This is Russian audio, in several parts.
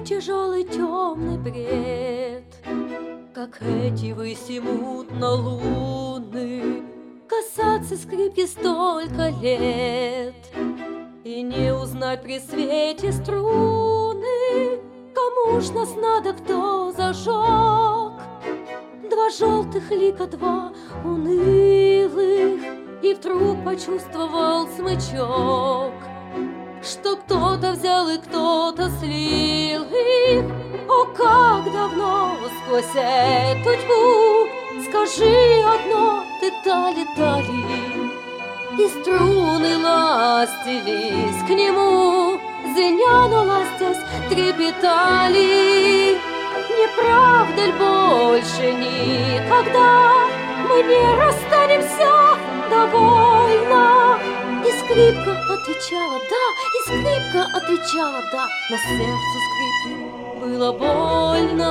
тяжелый темный бред, как эти выси мутно луны, касаться скрипки столько лет и не узнать при свете струны. Кому ж нас надо, кто зажег два желтых лика, два унылых, и вдруг почувствовал смычок, что кто-то взял и кто-то слил их. О, как давно сквозь эту тьму, скажи одно, ты тали, и струны ластились к нему, звеня, но ластясь, трепетали. Не правда ль больше никогда мы не расстанемся довольно? И скрипка отвечала «да», и скрипка отвечала «да», но сердцу скрипки было больно.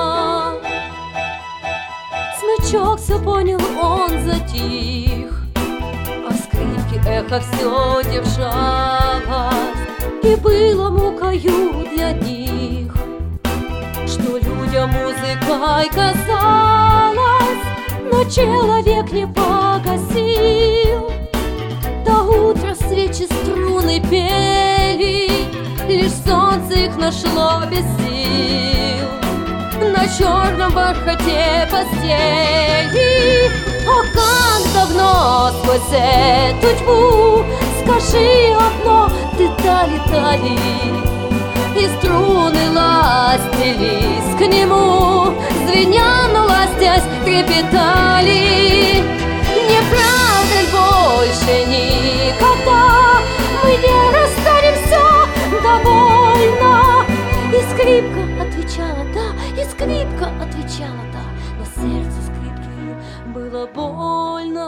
Смычок все понял, он затих, а в скрипке эхо все держалось, и было мукою для них, что людям музыкой казалось, но человек не погасил. До утра свечи струны пели, лишь солнце их нашло без сил на черном бархате постели. О, как давно сквозь эту тьму, скажи одно, ты тали, и струны ластились к нему, звеня, но ластясь, трепетали. Не правда ль больше никогда мы не расстанемся довольно? И скрипка отвечала «да», и скрипка отвечала «да», но сердцу скрипки было больно.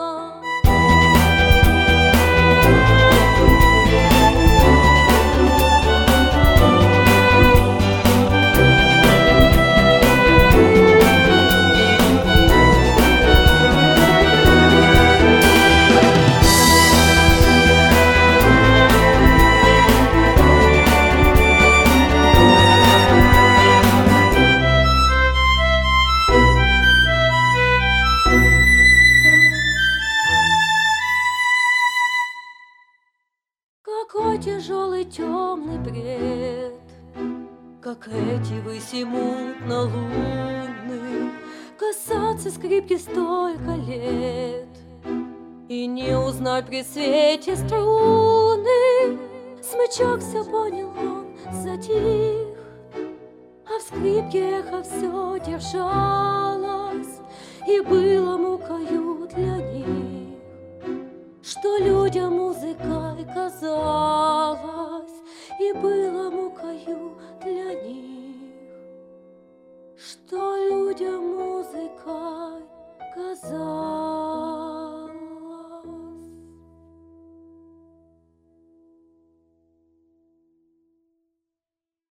Какой тяжелый темный бред, как эти выси мутно луны, касаться скрипки столько лет и не узнать при свете струны. Смычок все понял, он затих, а в скрипке эхо все держалось, и было мукою для них, что людям музыкой казалось, и было мукою для них, что людям